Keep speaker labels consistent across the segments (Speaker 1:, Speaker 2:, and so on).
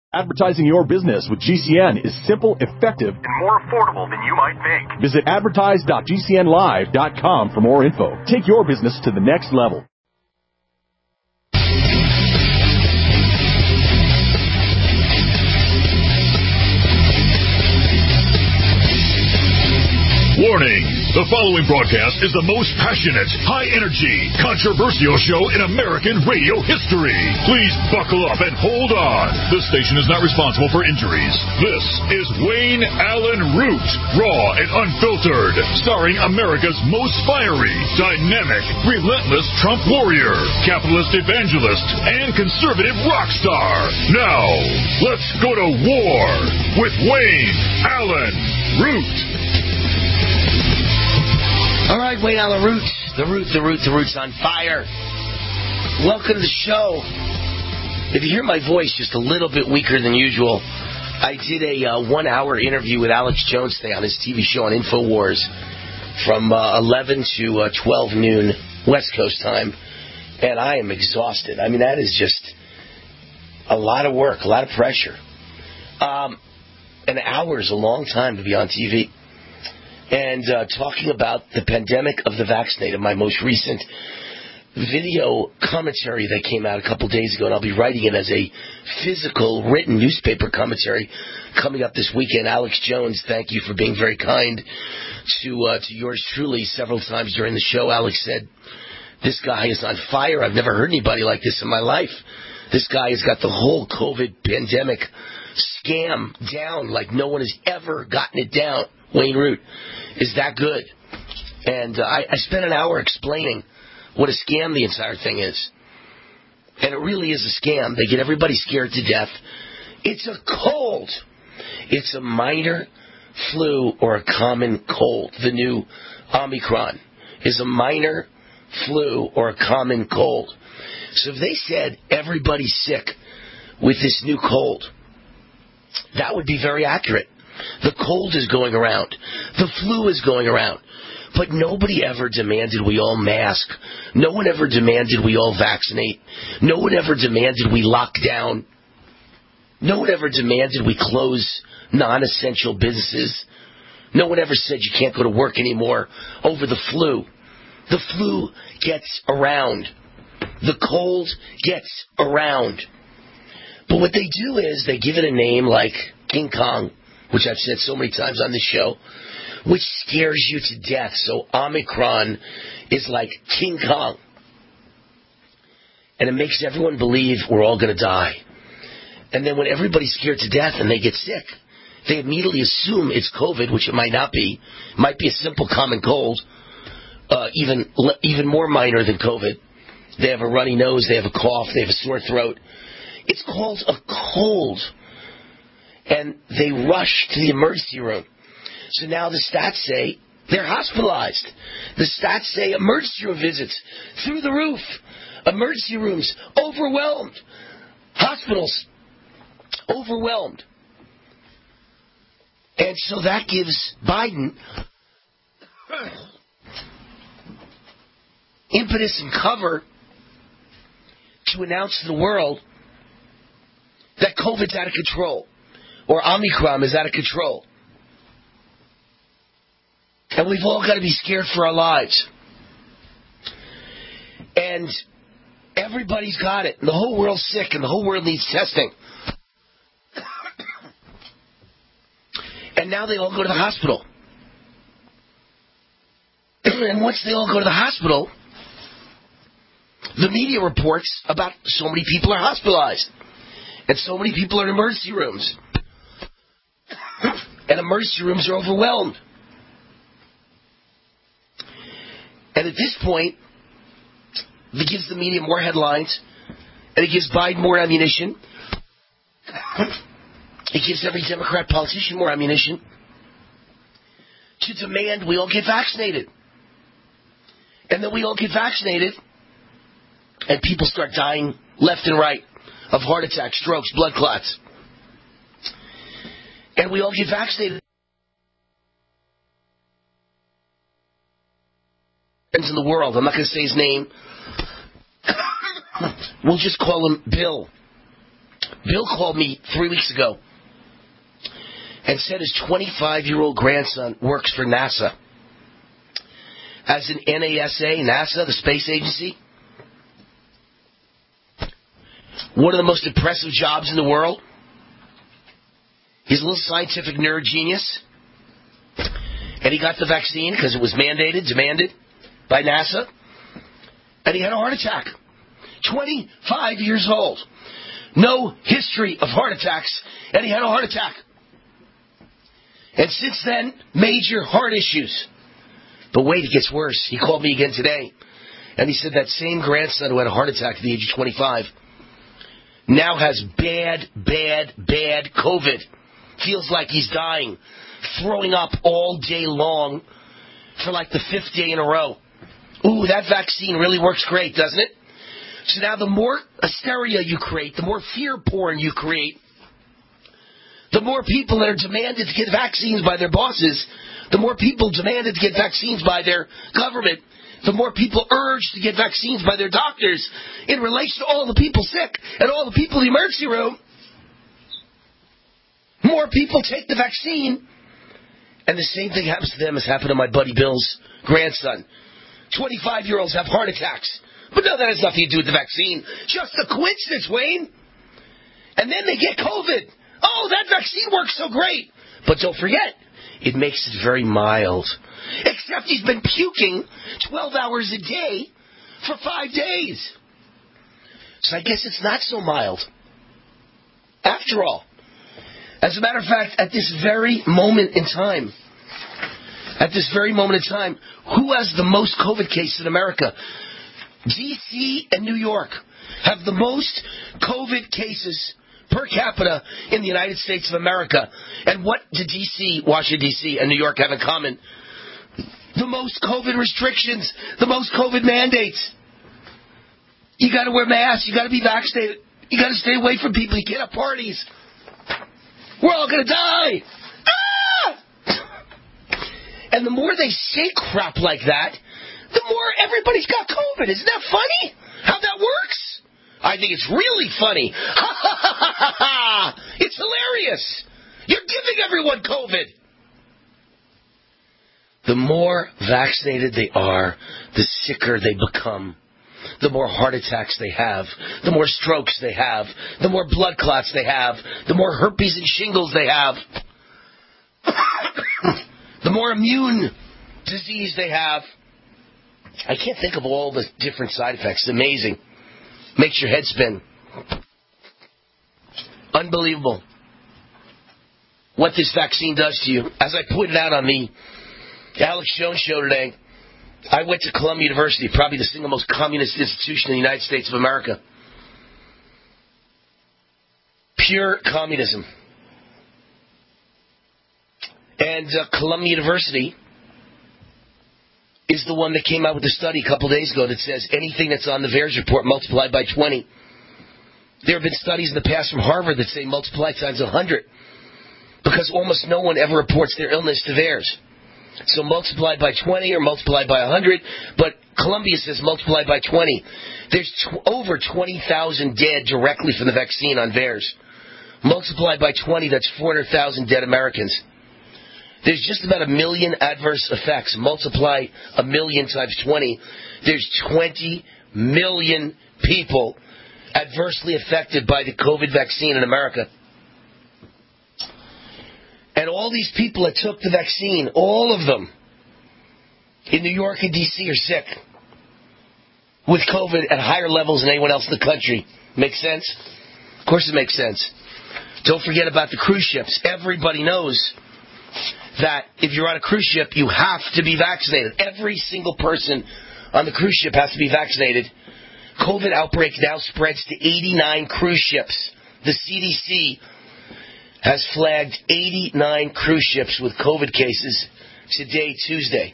Speaker 1: Advertising your business with GCN is simple, effective, and more affordable than you might think. Visit advertise.gcnlive.com for more info. Take your business to the next level.
Speaker 2: Warning! The following broadcast is the most passionate, high-energy, controversial show in American radio history. Please buckle up and hold on. This station is not responsible for injuries. This is Wayne Allen Root, raw and unfiltered, starring America's most fiery, dynamic, relentless Trump warrior, capitalist evangelist, and conservative rock star. Now, let's go to war with Wayne Allen Root.
Speaker 3: All right, Wayne Allen Root. The Root's on fire. Welcome to the show. If you hear my voice just a little bit weaker than usual, I did a 1-hour interview with Alex Jones today on his TV show on InfoWars from 11 to 12 noon West Coast time, and I am exhausted. I mean, that is just a lot of work, a lot of pressure. An hour is a long time to be on TV. And talking about the pandemic of the vaccinated, my most recent video commentary that came out a couple days ago, and I'll be writing it as a physical, written newspaper commentary coming up this weekend. Alex Jones, thank you for being very kind to yours truly several times during the show. Alex said, this guy is on fire. I've never heard anybody like this in my life. This guy has got the whole COVID pandemic scam down like no one has ever gotten it down. Wayne Root is that good. And I spent an hour explaining what a scam the entire thing is. And it really is a scam. They get everybody scared to death. It's a cold. It's a minor flu or a common cold. The new Omicron is a minor flu or a common cold. So if they said everybody's sick with this new cold, that would be very accurate. The cold is going around. The flu is going around. But nobody ever demanded we all mask. No one ever demanded we all vaccinate. No one ever demanded we lock down. No one ever demanded we close non-essential businesses. No one ever said you can't go to work anymore over the flu. The flu gets around. The cold gets around. But what they do is they give it a name like King Kong, which I've said so many times on this show, which scares you to death. So Omicron is like King Kong. And it makes everyone believe we're all going to die. And then when everybody's scared to death and they get sick, they immediately assume it's COVID, which it might not be. It might be a simple common cold, even more minor than COVID. They have a runny nose, they have a cough, they have a sore throat. It's called a cold. And they rush to the emergency room. So now the stats say they're hospitalized. The stats say emergency room visits through the roof. Emergency rooms overwhelmed. Hospitals overwhelmed. And so that gives Biden impetus and cover to announce to the world that COVID's out of control. Or Omicron is out of control. And we've all got to be scared for our lives. And everybody's got it. And the whole world's sick and the whole world needs testing. And now they all go to the hospital. And once they all go to the hospital, the media reports about so many people are hospitalized. And so many people are in emergency rooms. And emergency rooms are overwhelmed. And at this point, it gives the media more headlines, and it gives Biden more ammunition. It gives every Democrat politician more ammunition to demand we all get vaccinated. And then we all get vaccinated, and people start dying left and right of heart attacks, strokes, blood clots. And we all get vaccinated. In the world, I'm not going to say his name. We'll just call him Bill. Bill called me 3 weeks ago and said his 25-year-old grandson works for NASA. As an NASA, the space agency. One of the most impressive jobs in the world. He's a little scientific nerd genius. And he got the vaccine because it was demanded by NASA. And he had a heart attack. 25 years old. No history of heart attacks. And he had a heart attack. And since then, major heart issues. But wait, it gets worse. He called me again today. And he said that same grandson who had a heart attack at the age of 25 now has bad COVID. Feels like he's dying. Throwing up all day long for like the 5th day in a row. Ooh, that vaccine really works great, doesn't it? So now the more hysteria you create, the more fear porn you create, the more people that are demanded to get vaccines by their bosses, the more people demanded to get vaccines by their government, the more people urged to get vaccines by their doctors in relation to all the people sick and all the people in the emergency room. More people take the vaccine, and the same thing happens to them as happened to my buddy Bill's grandson. 25-year-olds have heart attacks. But no, that has nothing to do with the vaccine. Just a coincidence, Wayne. And then they get COVID. Oh, that vaccine works so great. But don't forget, it makes it very mild. Except he's been puking 12 hours a day for 5 days. So I guess it's not so mild. After all. As a matter of fact, at this very moment in time, who has the most COVID cases in America? D.C. and New York have the most COVID cases per capita in the United States of America. And what do Washington, D.C. and New York have in common? The most COVID restrictions, the most COVID mandates. You got to wear masks. You got to be vaccinated. You got to stay away from people. You can't have parties. We're all going to die. And the more they say crap like that, the more everybody's got COVID. Isn't that funny? How that works? I think it's really funny. Ha ha ha ha ha! It's hilarious. You're giving everyone COVID. The more vaccinated they are, the sicker they become. The more heart attacks they have, the more strokes they have, the more blood clots they have, the more herpes and shingles they have, the more immune disease they have. I can't think of all the different side effects. It's amazing. Makes your head spin. Unbelievable what this vaccine does to you. As I pointed out on the Alex Jones show today, I went to Columbia University, probably the single most communist institution in the United States of America. Pure communism. And Columbia University is the one that came out with a study a couple days ago that says anything that's on the VAERS report multiplied by 20. There have been studies in the past from Harvard that say multiply times 100 because almost no one ever reports their illness to VAERS. So multiplied by 20 or multiplied by 100, but Columbia says multiplied by 20. There's over 20,000 dead directly from the vaccine on VAERS. Multiplied by 20, that's 400,000 dead Americans. There's just about 1 million adverse effects. Multiply 1 million times 20. There's 20 million people adversely affected by the COVID vaccine in America. And all these people that took the vaccine, all of them, in New York and D.C. are sick with COVID at higher levels than anyone else in the country. Make sense? Of course it makes sense. Don't forget about the cruise ships. Everybody knows that if you're on a cruise ship, you have to be vaccinated. Every single person on the cruise ship has to be vaccinated. COVID outbreak now spreads to 89 cruise ships. The CDC has flagged 89 cruise ships with COVID cases today, Tuesday.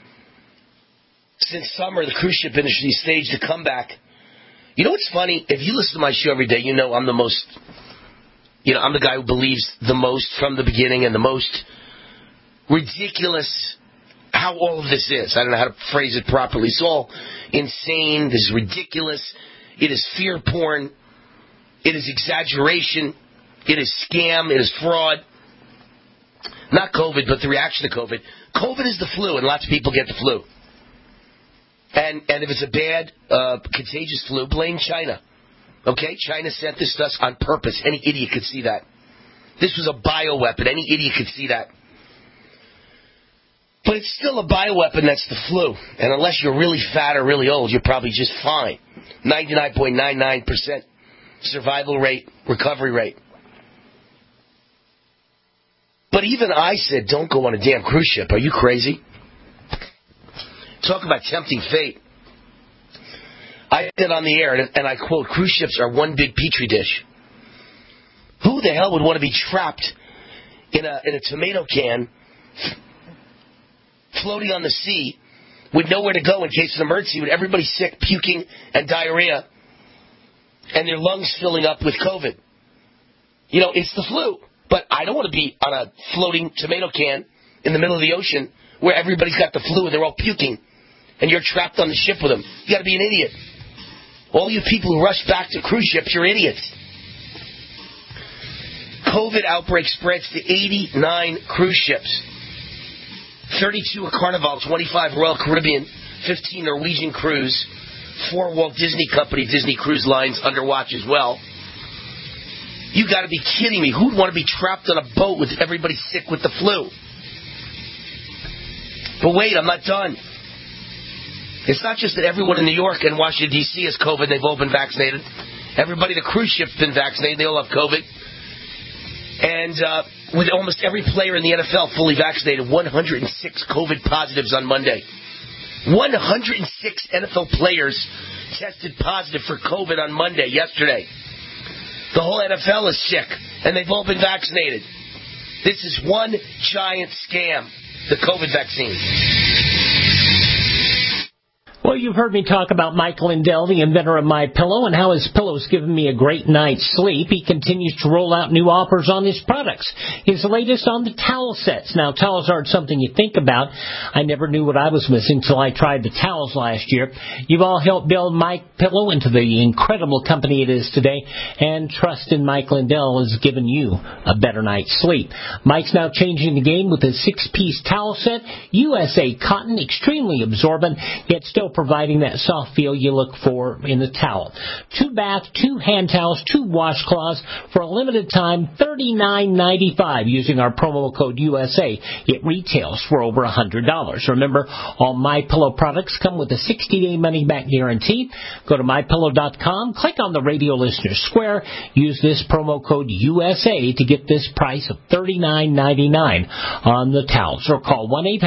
Speaker 3: Since summer, the cruise ship industry staged a comeback. You know what's funny? If you listen to my show every day, you know I'm the most, I'm the guy who believes the most from the beginning and the most ridiculous how all of this is. I don't know how to phrase it properly. It's all insane. This is ridiculous. It is fear porn. It is exaggeration. It is scam. It is fraud. Not COVID, but the reaction to COVID. COVID is the flu, and lots of people get the flu. And if it's a bad, contagious flu, blame China. Okay? China sent this to us on purpose. Any idiot could see that. This was a bioweapon. Any idiot could see that. But it's still a bioweapon that's the flu. And unless you're really fat or really old, you're probably just fine. 99.99% survival rate, recovery rate. But even I said, don't go on a damn cruise ship. Are you crazy? Talk about tempting fate. I said on the air, and I quote, cruise ships are one big petri dish. Who the hell would want to be trapped in a tomato can floating on the sea with nowhere to go in case of an emergency, with everybody sick, puking, and diarrhea, and their lungs filling up with COVID? You know, it's the flu. But I don't want to be on a floating tomato can in the middle of the ocean where everybody's got the flu and they're all puking, and you're trapped on the ship with them. You got to be an idiot. All you people who rush back to cruise ships, you're idiots. COVID outbreak spreads to 89 cruise ships. 32 at Carnival, 25 Royal Caribbean, 15 Norwegian Cruise, 4 Walt Disney Company, Disney Cruise Lines under watch as well. You got to be kidding me. Who'd want to be trapped on a boat with everybody sick with the flu? But wait, I'm not done. It's not just that everyone in New York and Washington, D.C. has COVID and they've all been vaccinated. Everybody, the cruise ship's been vaccinated. They all have COVID. And with almost every player in the NFL fully vaccinated, 106 COVID positives on Monday. 106 NFL players tested positive for COVID on Monday, yesterday. The whole NFL is sick, and they've all been vaccinated. This is one giant scam, the COVID vaccine.
Speaker 4: Well, you've heard me talk about Mike Lindell, the inventor of MyPillow, and how his pillow's given me a great night's sleep. He continues to roll out new offers on his products. His latest on the towel sets. Now, towels aren't something you think about. I never knew what I was missing till I tried the towels last year. You've all helped build MyPillow into the incredible company it is today, and trust in Mike Lindell has given you a better night's sleep. Mike's now changing the game with his 6-piece towel set, USA cotton, extremely absorbent, yet still providing that soft feel you look for in a towel. 2 bath, 2 hand towels, 2 washcloths for a limited time, $39.95 using our promo code USA. It retails for over $100. Remember, all MyPillow products come with a 60-day money-back guarantee. Go to MyPillow.com, click on the radio listener square, use this promo code USA to get this price of $39.99 on the towels, or call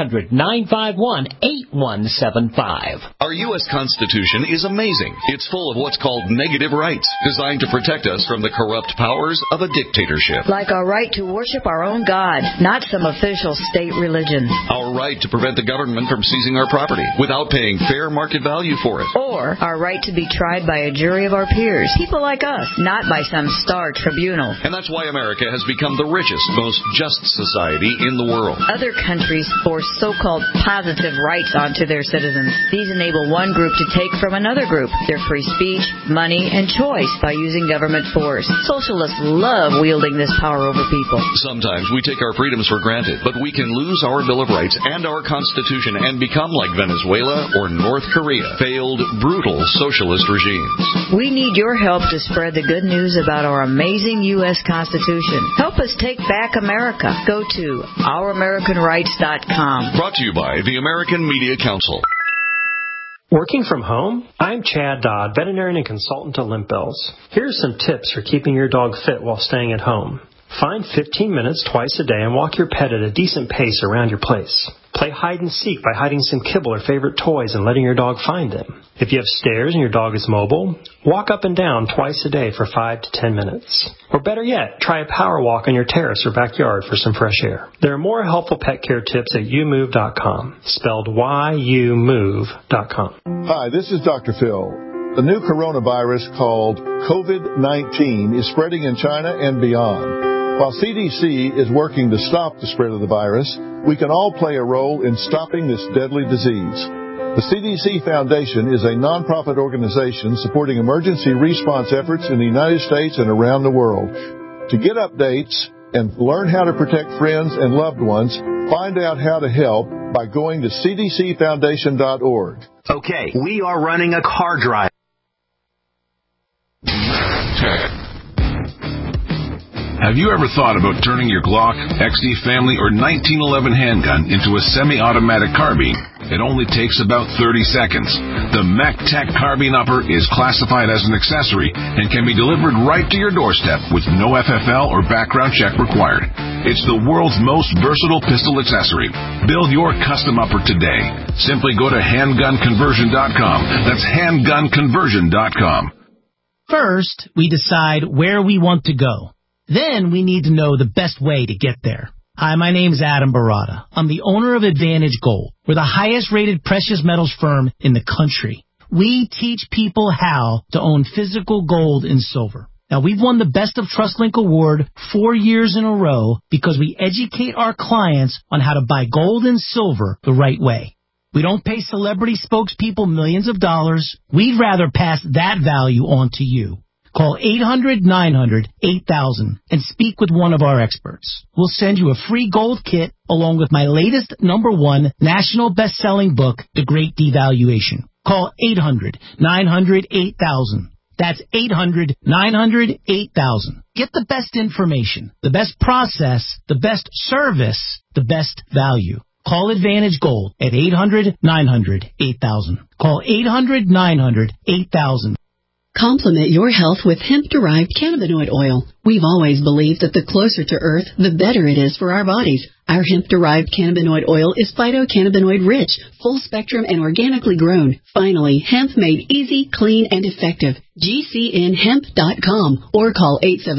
Speaker 4: 1-800-951-8175.
Speaker 5: Our U.S. Constitution is amazing. It's full of what's called negative rights, designed to protect us from the corrupt powers of a dictatorship.
Speaker 6: Like our right to worship our own God, not some official state religion.
Speaker 5: Our right to prevent the government from seizing our property without paying fair market value for it.
Speaker 6: Or our right to be tried by a jury of our peers, people like us, not by some star tribunal.
Speaker 5: And that's why America has become the richest, most just society in the world.
Speaker 6: Other countries force so-called positive rights onto their citizens. These enable one group to take from another group their free speech, money, and choice by using government force. Socialists love wielding this power over people.
Speaker 5: Sometimes we take our freedoms for granted, but we can lose our Bill of Rights and our Constitution and become like Venezuela or North Korea, failed, brutal socialist regimes.
Speaker 6: We need your help to spread the good news about our amazing U.S. Constitution. Help us take back America. Go to ouramericanrights.com.
Speaker 5: Brought to you by the American Media Council.
Speaker 7: Working from home? I'm Chad Dodd, veterinarian and consultant to Limp Bells. Here are some tips for keeping your dog fit while staying at home. Find 15 minutes twice a day and walk your pet at a decent pace around your place. Play hide and seek by hiding some kibble or favorite toys and letting your dog find them. If you have stairs and your dog is mobile, walk up and down twice a day for 5 to 10 minutes. Or better yet, try a power walk on your terrace or backyard for some fresh air. There are more helpful pet care tips at youmove.com, spelled YOUMOVE.com.
Speaker 8: Hi, this is Dr. Phil. The new coronavirus called COVID-19 is spreading in China and beyond. While CDC is working to stop the spread of the virus, we can all play a role in stopping this deadly disease. The CDC Foundation is a nonprofit organization supporting emergency response efforts in the United States and around the world. To get updates and learn how to protect friends and loved ones, find out how to help by going to cdcfoundation.org.
Speaker 9: Okay, we are running a car drive.
Speaker 10: Have you ever thought about turning your Glock, XD Family, or 1911 handgun into a semi-automatic carbine? It only takes about 30 seconds. The MacTac Carbine Upper is classified as an accessory and can be delivered right to your doorstep with no FFL or background check required. It's the world's most versatile pistol accessory. Build your custom upper today. Simply go to handgunconversion.com. That's handgunconversion.com.
Speaker 11: First, we decide where we want to go. Then we need to know the best way to get there. Hi, my name is Adam Barada. I'm the owner of Advantage Gold. We're the highest rated precious metals firm in the country. We teach people how to own physical gold and silver. Now, we've won the Best of TrustLink Award 4 years in a row because we educate our clients on how to buy gold and silver the right way. We don't pay celebrity spokespeople millions of dollars. We'd rather pass that value on to you. Call 800-900-8000 and speak with one of our experts. We'll send you a free gold kit along with my latest #1 national best-selling book, The Great Devaluation. Call 800-900-8000. That's 800-900-8000. Get the best information, the best process, the best service, the best value. Call Advantage Gold at 800-900-8000. Call 800-900-8000.
Speaker 12: Complement your health with hemp-derived cannabinoid oil. We've always believed that the closer to Earth, the better it is for our bodies. Our hemp-derived cannabinoid oil is phytocannabinoid-rich, full-spectrum, and organically grown. Finally, hemp made easy, clean, and effective. GCNhemp.com or call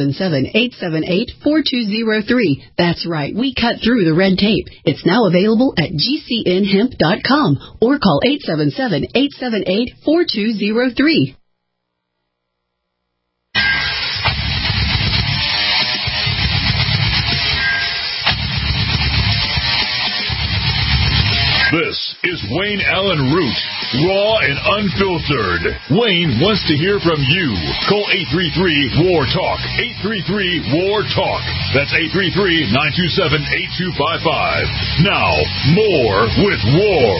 Speaker 12: 877-878-4203. That's right, we cut through the red tape. It's now available at GCNhemp.com or call 877-878-4203.
Speaker 2: This is Wayne Allen Root, raw and unfiltered. Wayne wants to hear from you. Call 833-WAR-TALK. 833-WAR-TALK. That's 833-927-8255. Now, more with War.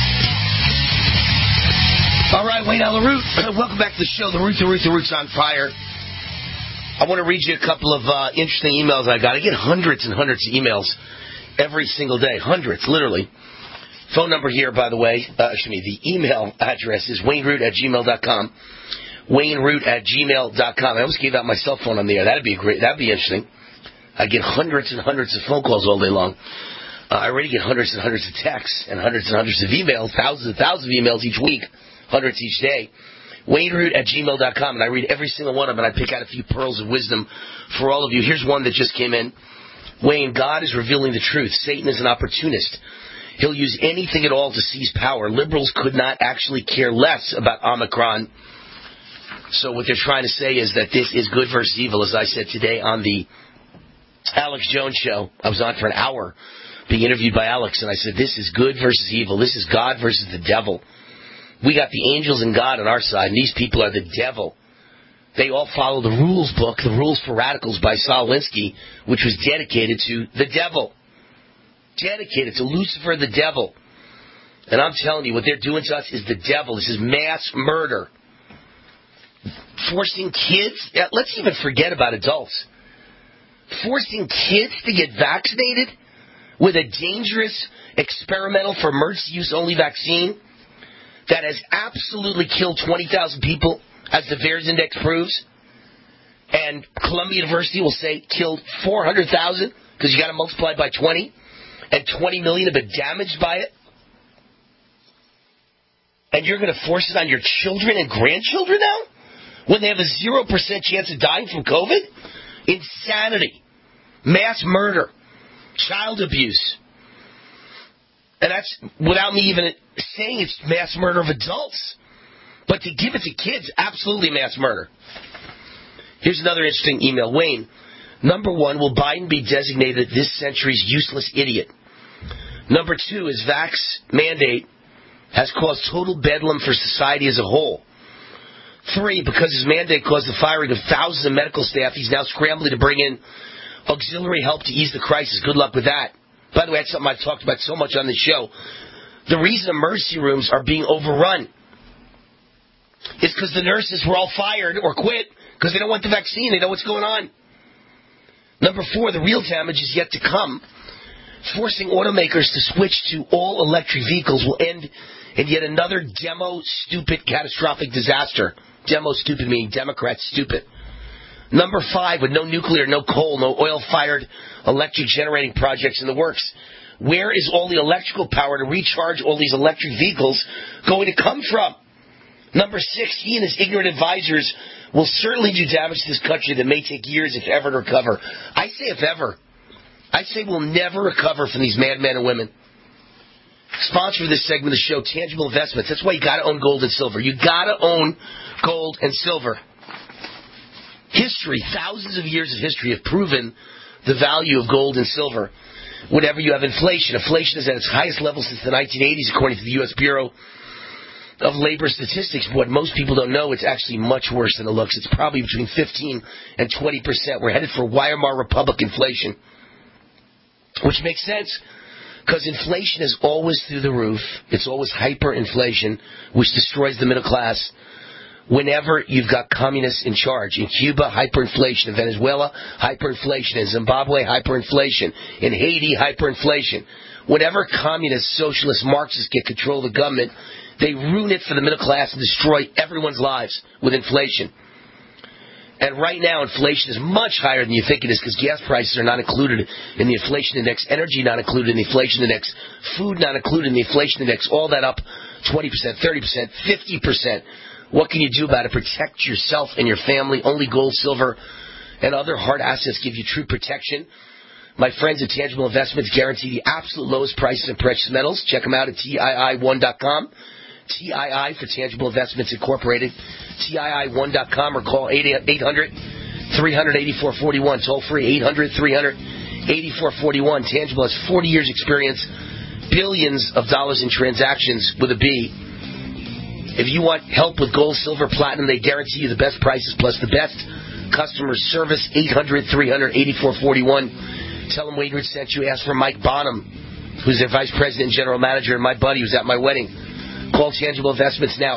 Speaker 3: All right, Wayne Allen Root. Welcome back to the show. The Root's on fire. I want to read you a couple of interesting emails I got. I get hundreds and hundreds of emails every single day. Hundreds, literally. Phone number here, by the way, the email address is wayneroot@gmail.com. wayneroot@gmail.com. I almost gave out my cell phone on the air. That'd be interesting. I get hundreds and hundreds of phone calls all day long. I already get hundreds and hundreds of texts and hundreds of emails, thousands and thousands of emails each week, hundreds each day. wayneroot@gmail.com, and I read every single one of them, and I pick out a few pearls of wisdom for all of you. Here's one that just came in. Wayne, God is revealing the truth. Satan is an opportunist. He'll use anything at all to seize power. Liberals could not actually care less about Omicron. So what they're trying to say is that this is good versus evil. As I said today on the Alex Jones show, I was on for an hour being interviewed by Alex, and I said, this is good versus evil. This is God versus the devil. We got the angels and God on our side, and these people are the devil. They all follow the rules book, The Rules for Radicals by Saul Alinsky, which was dedicated to the devil. Dedicated to Lucifer the devil. And I'm telling you, what they're doing to us is the devil. This is mass murder. Forcing kids, let's even forget about adults. Forcing kids to get vaccinated with a dangerous experimental for emergency use only vaccine that has absolutely killed 20,000 people, as the VAERS index proves. And Columbia University will say killed 400,000 because you got to multiply by 20. And 20 million have been damaged by it? And you're going to force it on your children and grandchildren now? When they have a 0% chance of dying from COVID? Insanity. Mass murder. Child abuse. And that's without me even saying it's mass murder of adults. But to give it to kids, absolutely mass murder. Here's another interesting email. Wayne, number 1, will Biden be designated this century's useless idiot? Number 2, is vax mandate has caused total bedlam for society as a whole. 3, because his mandate caused the firing of thousands of medical staff, he's now scrambling to bring in auxiliary help to ease the crisis. Good luck with that. By the way, that's something I've talked about so much on this show. The reason emergency rooms are being overrun is because the nurses were all fired or quit because they don't want the vaccine. They know what's going on. Number 4, the real damage is yet to come. Forcing automakers to switch to all-electric vehicles will end in yet another demo-stupid catastrophic disaster. Demo-stupid meaning Democrats stupid. Number 5, with no nuclear, no coal, no oil-fired electric generating projects in the works, where is all the electrical power to recharge all these electric vehicles going to come from? Number 6, he and his ignorant advisors will certainly do damage to this country that may take years, if ever, to recover. I say if ever. I say we'll never recover from these madmen and women. Sponsor of this segment of the show, Tangible Investments. That's why you got to own gold and silver. You got to own gold and silver. History, thousands of years of history have proven the value of gold and silver. Whenever you have inflation. Inflation is at its highest level since the 1980s, according to the U.S. Bureau of Labor Statistics. But what most people don't know, it's actually much worse than it looks. It's probably between 15 and 20%. We're headed for Weimar Republic inflation, which makes sense because inflation is always through the roof. It's always hyperinflation, which destroys the middle class. Whenever you've got communists in charge. In Cuba, hyperinflation. In Venezuela, hyperinflation. In Zimbabwe, hyperinflation. In Haiti, hyperinflation. Whenever communists, socialists, Marxists get control of the government, they ruin it for the middle class and destroy everyone's lives with inflation. And right now, inflation is much higher than you think it is because gas prices are not included in the inflation index, energy not included in the inflation index, food not included in the inflation index, all that up 20%, 30%, 50%. What can you do about it? Protect yourself and your family. Only gold, silver, and other hard assets give you true protection. My friends at Tangible Investments guarantee the absolute lowest prices in precious metals. Check them out at TII1.com. TII for Tangible Investments Incorporated. TII1.com or call 800-300-8441. Toll free 800-300-8441. Tangible has 40 years experience, billions of dollars in transactions with a B. If you want help with gold, silver, platinum, they guarantee you the best prices plus the best customer service. 800-300-8441. Tell them Wade Rich sent you. Ask for Mike Bonham, who's their vice president and general manager, and my buddy who's at my wedding. Call Tangible Investments now,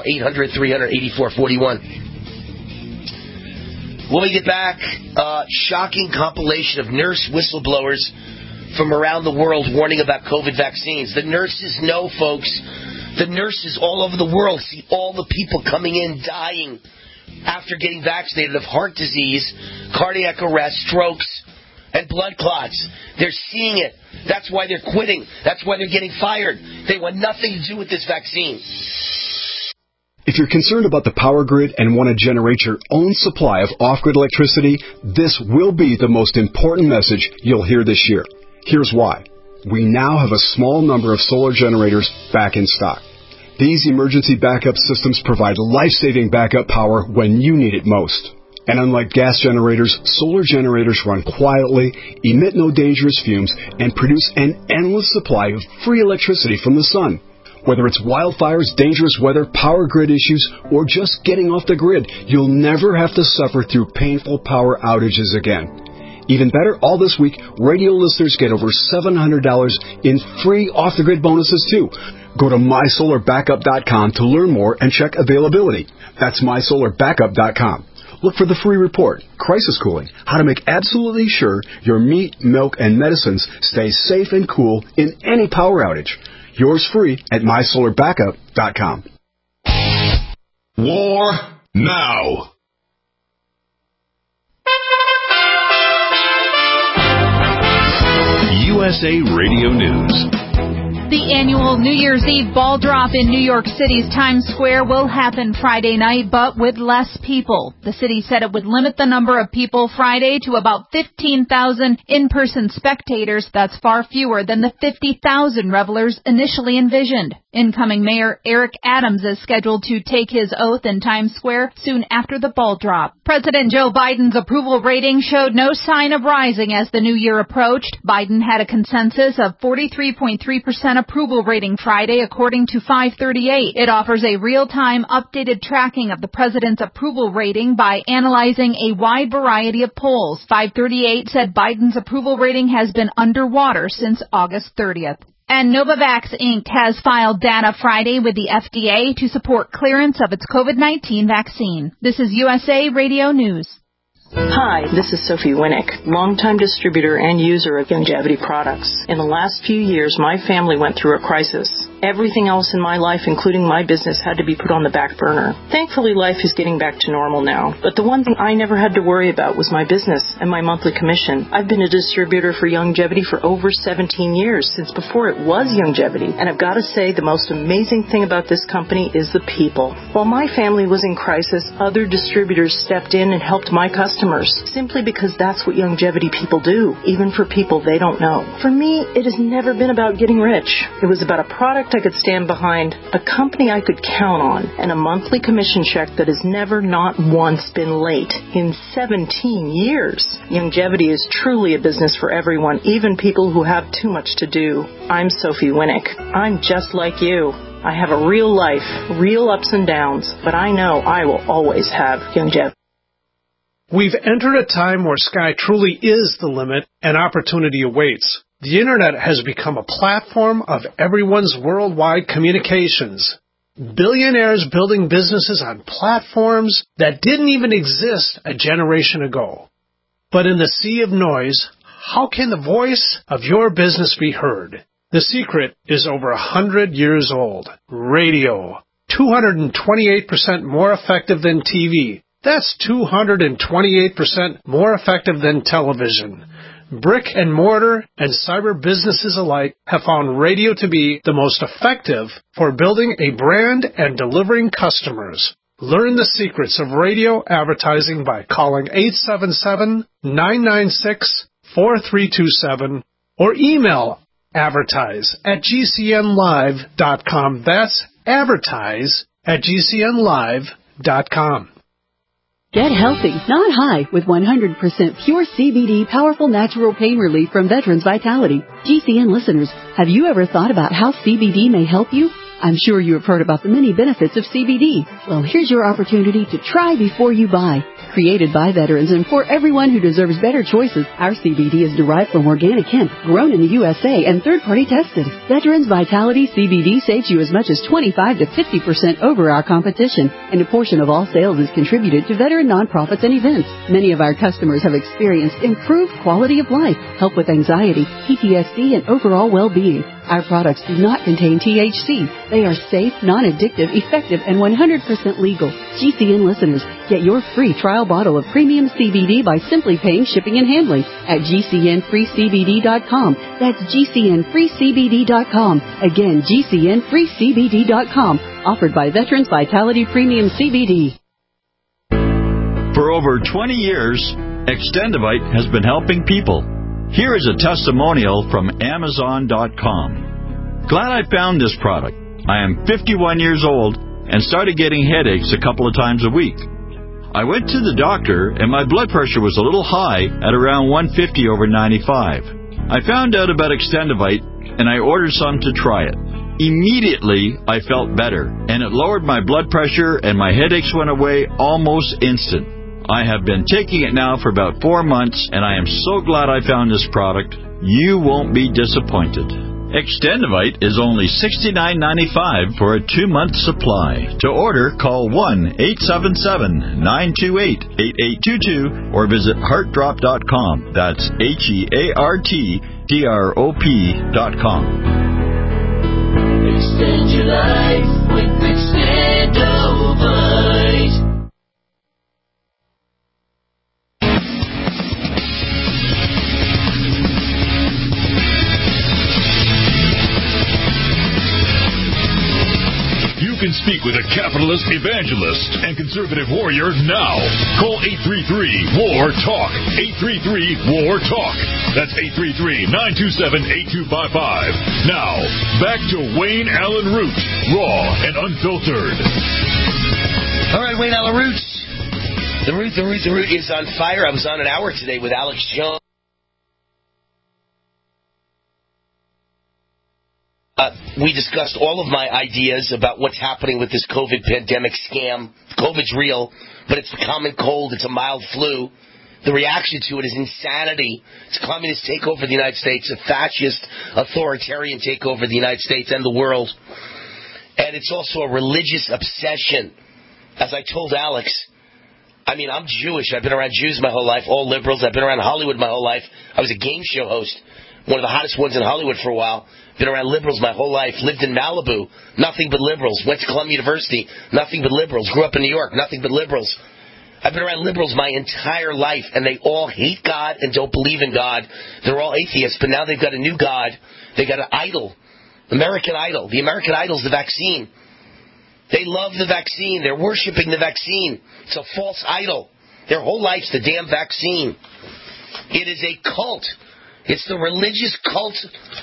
Speaker 3: 800-300-8441. When we get back, shocking compilation of nurse whistleblowers from around the world warning about COVID vaccines. The nurses know, folks. The nurses all over the world see all the people coming in dying after getting vaccinated of heart disease, cardiac arrest, strokes, and blood clots. They're seeing it. That's why they're quitting. That's why they're getting fired. They want nothing to do with this vaccine.
Speaker 13: If you're concerned about the power grid and want to generate your own supply of off-grid electricity, this will be the most important message you'll hear this year. Here's why. We now have a small number of solar generators back in stock. These emergency backup systems provide life-saving backup power when you need it most. And unlike gas generators, solar generators run quietly, emit no dangerous fumes, and produce an endless supply of free electricity from the sun. Whether it's wildfires, dangerous weather, power grid issues, or just getting off the grid, you'll never have to suffer through painful power outages again. Even better, all this week, radio listeners get over $700 in free off-the-grid bonuses, too. Go to mysolarbackup.com to learn more and check availability. That's mysolarbackup.com. Look for the free report, Crisis Cooling, how to make absolutely sure your meat, milk, and medicines stay safe and cool in any power outage. Yours free at mysolarbackup.com.
Speaker 2: War now. USA Radio News.
Speaker 14: The annual New Year's Eve ball drop in New York City's Times Square will happen Friday night, but with less people. The city said it would limit the number of people Friday to about 15,000 in-person spectators. That's far fewer than the 50,000 revelers initially envisioned. Incoming Mayor Eric Adams is scheduled to take his oath in Times Square soon after the ball drop. President Joe Biden's approval rating showed no sign of rising as the new year approached. Biden had a consensus of 43.3% 10 approval rating Friday, according to 538. It offers a real-time updated tracking of the president's approval rating by analyzing a wide variety of polls. 538 said Biden's approval rating has been underwater since August 30th. And Novavax Inc. has filed data Friday with the FDA to support clearance of its COVID-19 vaccine. This is USA Radio News.
Speaker 15: Hi, this is Sophie Winnick, longtime distributor and user of Youngevity products. In the last few years, my family went through a crisis. Everything else in my life, including my business, had to be put on the back burner. Thankfully, life is getting back to normal now. But the one thing I never had to worry about was my business and my monthly commission. I've been a distributor for Youngevity for over 17 years, since before it was Youngevity. And I've got to say, the most amazing thing about this company is the people. While my family was in crisis, other distributors stepped in and helped my customers, simply because that's what Youngevity people do, even for people they don't know. For me, it has never been about getting rich. It was about a product I could stand behind, a company I could count on, and a monthly commission check that has never not once been late in 17 years. Youngevity is truly a business for everyone, even people who have too much to do. I'm Sophie Winnick. I'm just like you. I have a real life, real ups and downs, but I know I will always have Youngevity.
Speaker 16: We've entered a time where sky truly is the limit and opportunity awaits. The Internet has become a platform of everyone's worldwide communications. Billionaires building businesses on platforms that didn't even exist a generation ago. But in the sea of noise, how can the voice of your business be heard? The secret is over 100 years old. Radio. 228% more effective than TV. That's 228% more effective than television. Brick and mortar and cyber businesses alike have found radio to be the most effective for building a brand and delivering customers. Learn the secrets of radio advertising by calling 877-996-4327 or email advertise@gcnlive.com. That's advertise@gcnlive.com.
Speaker 12: Get healthy, not high, with 100% pure CBD powerful natural pain relief from Veterans Vitality. GCN listeners, have you ever thought about how CBD may help you? I'm sure you have heard about the many benefits of CBD. Well, here's your opportunity to try before you buy. Created by veterans and for everyone who deserves better choices, our CBD is derived from organic hemp, grown in the USA and third-party tested. Veterans Vitality CBD saves you as much as 25 to 50% over our competition, and a portion of all sales is contributed to veteran nonprofits and events. Many of our customers have experienced improved quality of life, help with anxiety, PTSD, and overall well-being. Our products do not contain THC. They are safe, non-addictive, effective, and 100% legal. GCN listeners, get your free trial bottle of premium CBD by simply paying shipping and handling at GCNFreeCBD.com. That's GCNFreeCBD.com. Again, GCNFreeCBD.com. Offered by Veterans Vitality Premium CBD.
Speaker 17: For over 20 years, Extendivite has been helping people. Here is a testimonial from Amazon.com. Glad I found this product. I am 51 years old and started getting headaches a couple of times a week. I went to the doctor and my blood pressure was a little high at around 150 over 95. I found out about Extendivite and I ordered some to try it. Immediately, I felt better and it lowered my blood pressure and my headaches went away almost instant. I have been taking it now for about 4 months, and I am so glad I found this product. You won't be disappointed. Extendivite is only $69.95 for a 2-month supply. To order, call 1-877-928-8822 or visit heartdrop.com. That's HEARTDROP.com.
Speaker 18: Extend your life with Extendivite.
Speaker 2: You can speak with a capitalist evangelist and conservative warrior now. Call 833-WAR-TALK. 833-WAR-TALK. That's 833-927-8255. Now, back to Wayne Allen Root, raw and unfiltered.
Speaker 3: All right, Wayne Allen Root. The Root is on fire. I was on an hour today with Alex Jones. we discussed all of my ideas about what's happening with this COVID pandemic scam. COVID's real, but it's the common cold. It's a mild flu. The reaction to it is insanity. It's a communist takeover of the United States, a fascist, authoritarian takeover of the United States and the world. And it's also a religious obsession. As I told Alex, I mean, I'm Jewish. I've been around Jews my whole life, all liberals. I've been around Hollywood my whole life. I was a game show host, one of the hottest ones in Hollywood for a while. Been around liberals my whole life. Lived in Malibu, nothing but liberals. Went to Columbia University, nothing but liberals. Grew up in New York, nothing but liberals. I've been around liberals my entire life, and they all hate God and don't believe in God. They're all atheists, but now they've got a new God. They got an idol, American Idol. The American Idol's the vaccine. They love the vaccine. They're worshiping the vaccine. It's a false idol. Their whole life's the damn vaccine. It is a cult. It's the religious cult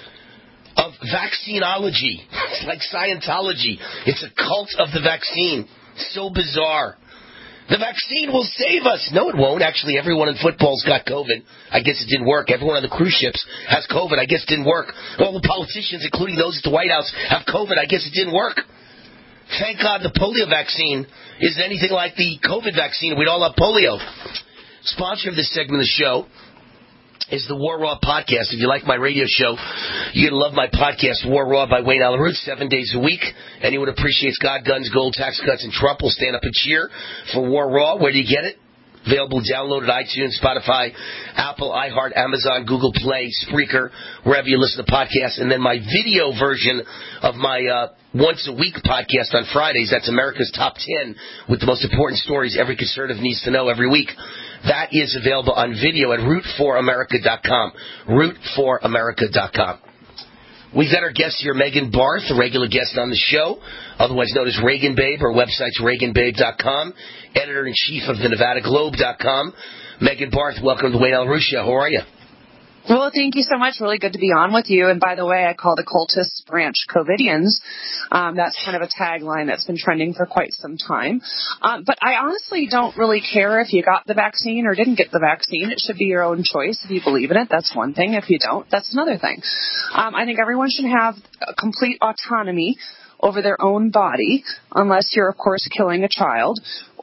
Speaker 3: of vaccinology. It's like Scientology. It's a cult of the vaccine. So bizarre. The vaccine will save us. No, it won't. Actually, everyone in football's got COVID. I guess it didn't work. Everyone on the cruise ships has COVID. I guess it didn't work. All the politicians, including those at the White House, have COVID. I guess it didn't work. Thank God the polio vaccine isn't anything like the COVID vaccine. We'd all have polio. Sponsor of this segment of the show is the War Raw podcast. If you like my radio show, you're going to love my podcast, War Raw by Wayne Allyn Root, 7 days a week. Anyone who appreciates God, guns, gold, tax cuts, and Trump will stand up and cheer for War Raw. Where do you get it? Available, download at iTunes, Spotify, Apple, iHeart, Amazon, Google Play, Spreaker, wherever you listen to podcasts. And then my video version of my once-a-week podcast on Fridays. That's America's Top 10 with the most important stories every conservative needs to know every week. That is available on video at root4america.com. Root4america.com. We've got our guest here, Megan Barth, a regular guest on the show, otherwise known as Reagan Babe. Her website's reaganbabe.com. Editor-in-chief of the NevadaGlobe.com. Megan Barth, welcome to the Wayne Allyn Root Show. How are you?
Speaker 19: Well, thank you so much. Really good to be on with you. And by the way, I call the cultist branch COVIDians. That's kind of a tagline that's been trending for quite some time. But I honestly don't really care if you got the vaccine or didn't get the vaccine. It should be your own choice. If you believe in it, that's one thing. If you don't, that's another thing. I think everyone should have complete autonomy over their own body, unless you're, of course, killing a child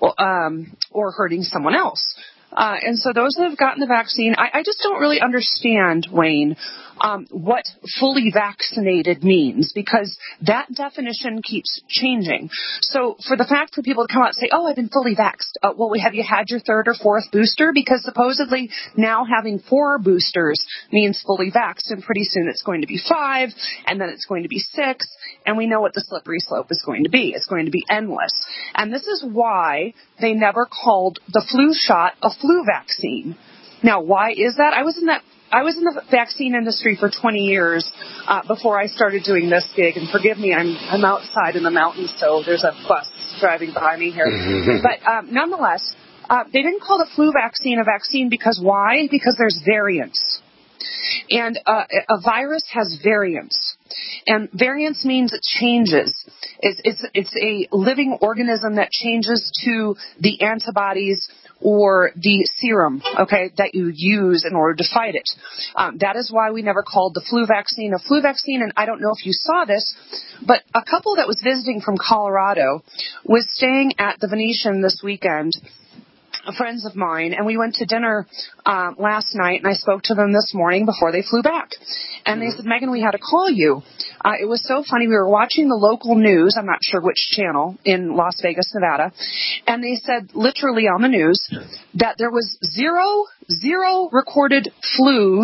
Speaker 19: or hurting someone else. And so those that have gotten the vaccine, I just don't really understand, Wayne, what fully vaccinated means, because that definition keeps changing. So for the fact for people to come out and say, oh, I've been fully vaxxed, well, have you had your third or fourth booster? Because supposedly now having 4 boosters means fully vaxxed, and pretty soon it's going to be 5, and then it's going to be 6, and we know what the slippery slope is going to be. It's going to be endless. And this is why they never called the flu shot a flu vaccine. Now, why is that? I was in the vaccine industry for 20 years before I started doing this gig. And forgive me, I'm outside in the mountains, so there's a bus driving by me here. But nonetheless, they didn't call the flu vaccine a vaccine because why? Because there's variants. And a virus has variants. And variance means it changes. It's a living organism that changes to the antibodies or the serum, okay, that you use in order to fight it. That is why we never called the flu vaccine a flu vaccine. And I don't know if you saw this, but a couple that was visiting from Colorado was staying at the Venetian this weekend, friends of mine, and we went to dinner last night, and I spoke to them this morning before they flew back. And they said, Megan, we had to call you. It was so funny. We were watching the local news, I'm not sure which channel, in Las Vegas, Nevada, and they said literally on the news that there was zero recorded flu.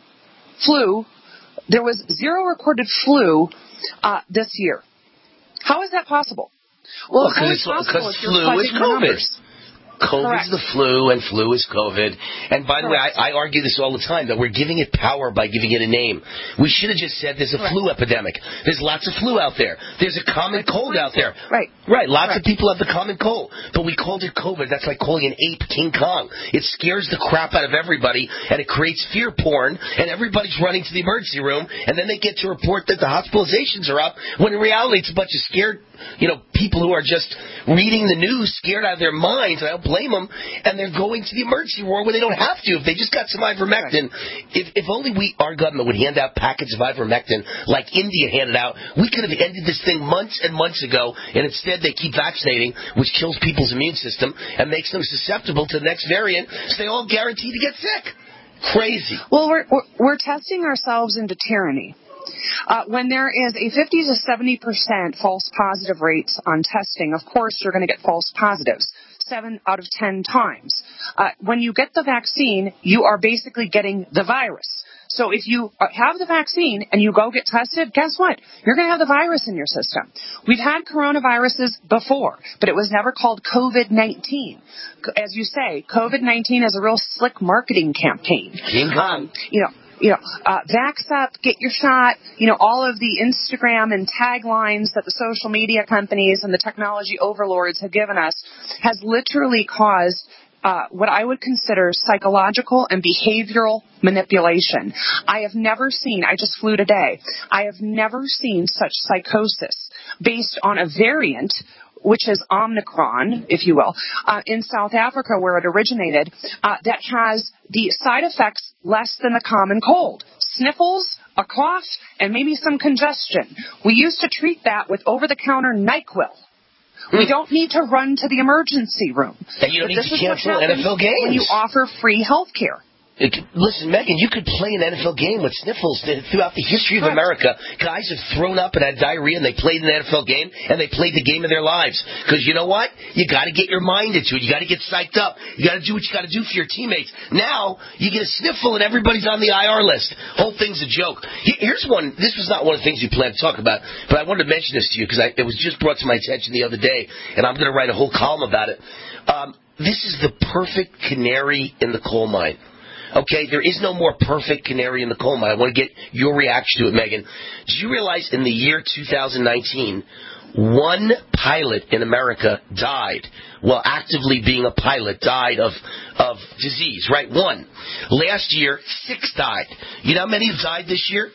Speaker 19: There was 0 recorded flu this year. How is that possible? Well,
Speaker 3: because flu is COVID. COVID's the flu, and flu is COVID. And by the way, I argue this all the time, that we're giving it power by giving it a name. We should have just said there's a flu epidemic. There's lots of flu out there. There's a common cold out there. Right. Lots of people have the common cold. But we called it COVID. That's like calling an ape King Kong. It scares the crap out of everybody, and it creates fear porn, and everybody's running to the emergency room, and then they get to report that the hospitalizations are up, when in reality it's a bunch of scared, people who are just reading the news, scared out of their minds. And I don't blame them, and they're going to the emergency ward when they don't have to. If they just got some ivermectin, if only our government would hand out packets of ivermectin like India handed out, we could have ended this thing months and months ago, and instead they keep vaccinating, which kills people's immune system and makes them susceptible to the next variant, so they all guaranteed to get sick. Crazy.
Speaker 19: Well, we're testing ourselves into tyranny. When there is a 50 to 70% false positive rates on testing, of course you're going to get false positives 7 out of 10 times. When you get the vaccine, you are basically getting the virus. So if you have the vaccine and you go get tested, guess what? You're going to have the virus in your system. We've had coronaviruses before, but it was never called COVID-19. As you say, COVID-19 is a real slick marketing campaign. Vax up, get your shot, all of the Instagram and taglines that the social media companies and the technology overlords have given us has literally caused what I would consider psychological and behavioral manipulation. I have never seen, I just flew today, I have never seen such psychosis based on a variant, which is Omicron, if you will, in South Africa where it originated, that has the side effects less than the common cold. Sniffles, a cough, and maybe some congestion. We used to treat that with over-the-counter NyQuil. We don't need to run to the emergency room.
Speaker 3: And you don't need to cancel NFL games.
Speaker 19: When you offer free health care.
Speaker 3: Listen, Megan, you could play an NFL game with sniffles throughout the history of America. Guys have thrown up and had diarrhea, and they played an NFL game, and they played the game of their lives. Because you know what? You got to get your mind into it. You got to get psyched up. You got to do what you got to do for your teammates. Now you get a sniffle, and everybody's on the IR list. Whole thing's a joke. Here's one. This was not one of the things we planned to talk about, but I wanted to mention this to you because it was just brought to my attention the other day, and I'm going to write a whole column about it. This is the perfect canary in the coal mine. Okay, there is no more perfect canary in the coal mine. I want to get your reaction to it, Megan. Did you realize in the year 2019, one pilot in America died, while actively being a pilot, died of disease, right? One. Last year, 6 died. You know how many have died this year?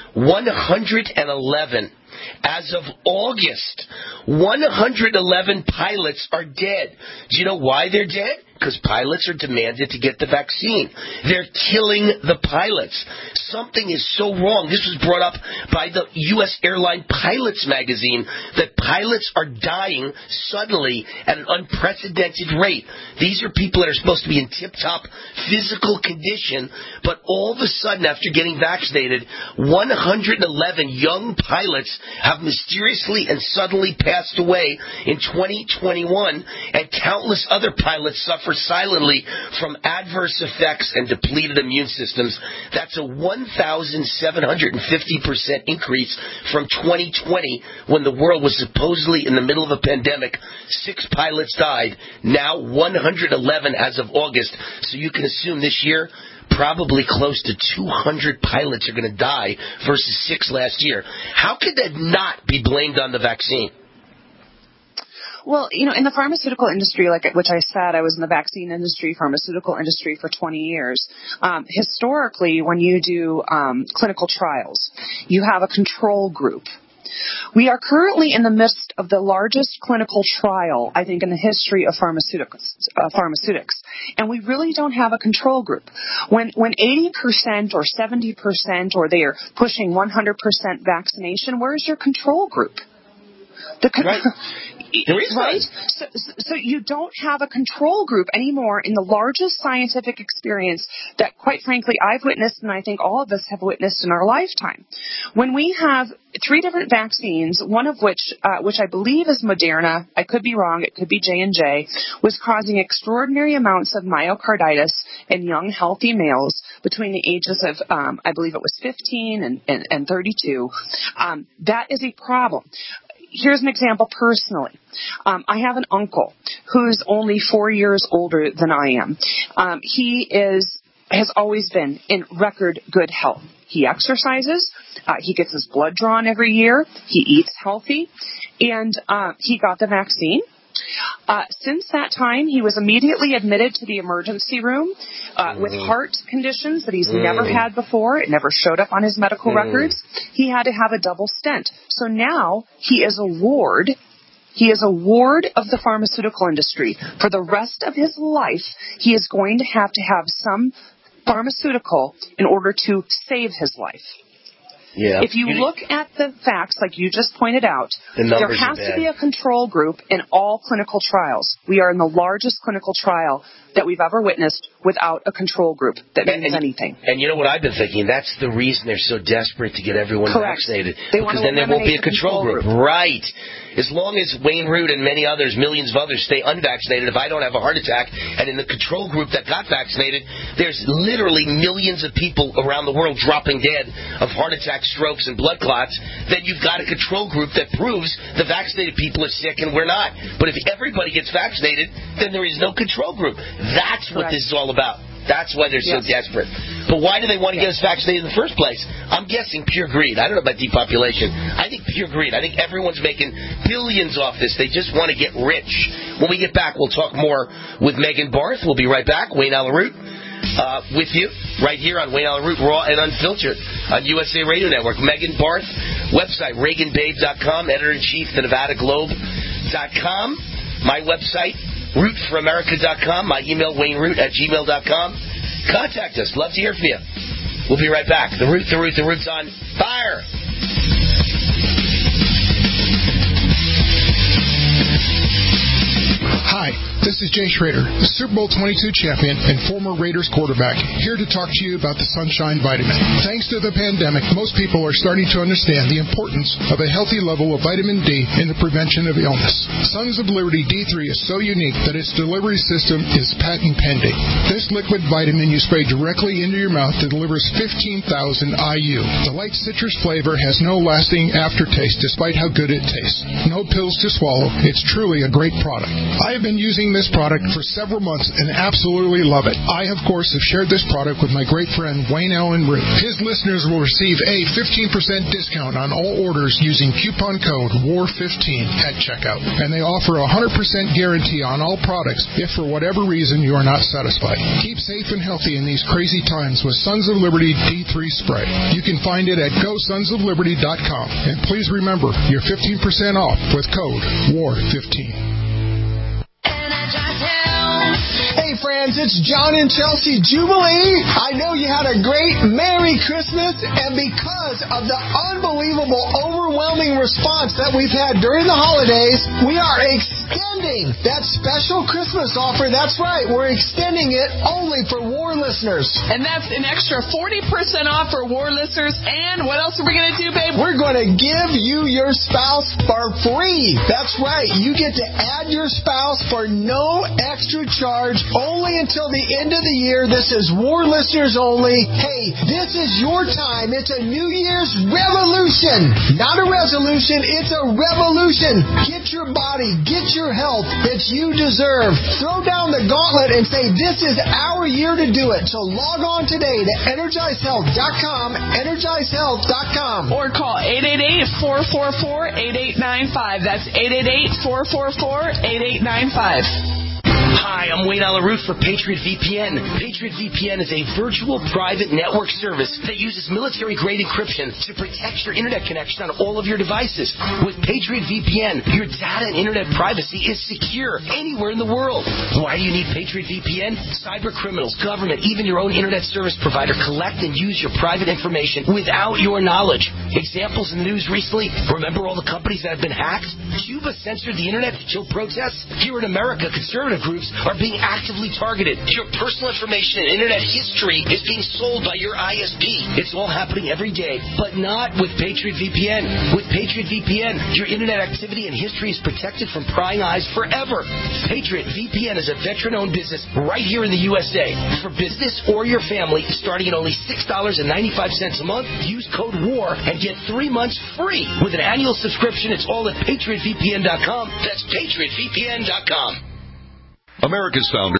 Speaker 3: 111. As of August, 111 pilots are dead. Do you know why they're dead? Because pilots are demanded to get the vaccine. They're killing the pilots. Something is so wrong. This was brought up by the U.S. Airline Pilots magazine that pilots are dying suddenly at an unprecedented rate. These are people that are supposed to be in tip-top physical condition, but all of a sudden, after getting vaccinated, 111 young pilots have mysteriously and suddenly passed away in 2021, and countless other pilots suffer silently from adverse effects and depleted immune systems. That's a 1,750% increase from 2020 when the world was supposedly in the middle of a pandemic. 6 pilots died. Now 111 as of August. So you can assume this year probably close to 200 pilots are going to die versus 6 last year. How could that not be blamed on the vaccine?
Speaker 19: Well, in the pharmaceutical industry, which I said, I was in the vaccine industry, pharmaceutical industry for 20 years. Historically, when you do clinical trials, you have a control group. We are currently in the midst of the largest clinical trial, I think, in the history of pharmaceutics, and we really don't have a control group. When 80% or 70% or they are pushing 100% vaccination, where's your control group?
Speaker 3: Right. There is
Speaker 19: right? So you don't have a control group anymore in the largest scientific experience that, quite frankly, I've witnessed and I think all of us have witnessed in our lifetime. When we have 3 different vaccines, one of which I believe is Moderna, I could be wrong, it could be J&J, was causing extraordinary amounts of myocarditis in young, healthy males between the ages of, I believe it was 15 and 32. That is a problem. Here's an example personally. I have an uncle who's only 4 years older than I am. He has always been in record good health. He exercises. He gets his blood drawn every year. He eats healthy. And he got the vaccine. Since that time, he was immediately admitted to the emergency room with heart conditions that he's never had before. It never showed up on his medical records. He had to have a double stent. So now he is a ward He is a ward of the pharmaceutical industry. For the rest of his life, he is going to have some pharmaceutical in order to save his life.
Speaker 3: Yeah.
Speaker 19: If you look at the facts, like you just pointed out,
Speaker 3: there
Speaker 19: has to be a control group in all clinical trials. We are in the largest clinical trial that we've ever witnessed without a control group that means anything.
Speaker 3: And you know what I've been thinking? That's the reason they're so desperate to get everyone vaccinated.
Speaker 19: Because
Speaker 3: then there won't be a control group. Right. As long as Wayne Root and many others, millions of others, stay unvaccinated, if I don't have a heart attack, and in the control group that got vaccinated, there's literally millions of people around the world dropping dead of heart attacks, strokes, and blood clots, then you've got a control group that proves the vaccinated people are sick and we're not. But if everybody gets vaccinated, then there is no control group. That's what this is all about. That's why they're so desperate. But why do they want to get us vaccinated in the first place? I'm guessing pure greed. I don't know about depopulation. I think pure greed. I think everyone's making billions off this. They just want to get rich. When we get back, we'll talk more with Megan Barth. We'll be right back. Wayne Allyn Root with you right here on Wayne Allyn Root, Raw and Unfiltered on USA Radio Network. Megan Barth, website, ReaganBabe.com, editor-in-chief, the NevadaGlobe.com. My website, RootForAmerica.com. My email, WayneRoot@gmail.com. Contact us. Love to hear from you. We'll be right back. The Root's on fire.
Speaker 20: Hi, this is Jay Schrader, the Super Bowl 22 champion and former Raiders quarterback, here to talk to you about the Sunshine Vitamin. Thanks to the pandemic, most people are starting to understand the importance of a healthy level of vitamin D in the prevention of illness. Sons of Liberty D3 is so unique that its delivery system is patent pending. This liquid vitamin you spray directly into your mouth that delivers 15,000 IU. The light citrus flavor has no lasting aftertaste despite how good it tastes. No pills to swallow. It's truly a great product. I have been using this product for several months and absolutely love it. I, of course, have shared this product with my great friend Wayne Allyn Root. His listeners will receive a 15% discount on all orders using coupon code WAR15 at checkout. And they offer a 100% guarantee on all products if for whatever reason you are not satisfied. Keep safe and healthy in these crazy times with Sons of Liberty D3 Spray. You can find it at GoSonsOfLiberty.com. And please remember, you're 15% off with code WAR15.
Speaker 21: Hey friends, it's John and Chelsea Jubilee. I know you had a great Merry Christmas, and because of the unbelievable, overwhelming response that we've had during the holidays, we are extending that special Christmas offer. That's right, we're extending it only for WAR listeners.
Speaker 22: And that's an extra 40% off for WAR listeners. And what else are we going to do, babe?
Speaker 21: We're going to give you your spouse for free. That's right, you get to add your spouse for no extra charge, only until the end of the year. This is WAR listeners only. Hey, this is your time. It's a New Year's revolution. Not a resolution, it's a revolution. Get your body, get your health that you deserve. Throw down the gauntlet and say, this is our year to do it. So log on today to EnergizeHealth.com, EnergizeHealth.com.
Speaker 22: Or call 888-444-8895. That's 888-444-8895.
Speaker 3: Hi, I'm Wayne Allyn Root for Patriot VPN. Patriot VPN is a virtual private network service that uses military-grade encryption to protect your internet connection on all of your devices. With Patriot VPN, your data and internet privacy is secure anywhere in the world. Why do you need Patriot VPN? Cyber criminals, government, even your own internet service provider collect and use your private information without your knowledge. Examples in the news recently, remember all the companies that have been hacked? Cuba censored the internet to kill protests? Here in America, conservative groups are being actively targeted. Your personal information and internet history is being sold by your ISP. It's all happening every day, but not with Patriot VPN. With Patriot VPN, your internet activity and history is protected from prying eyes forever. Patriot VPN is a veteran-owned business right here in the USA. For business or your family, starting at only $6.95 a month, use code WAR and get 3 months free. With an annual subscription, it's all at PatriotVPN.com. That's PatriotVPN.com.
Speaker 2: America's founder.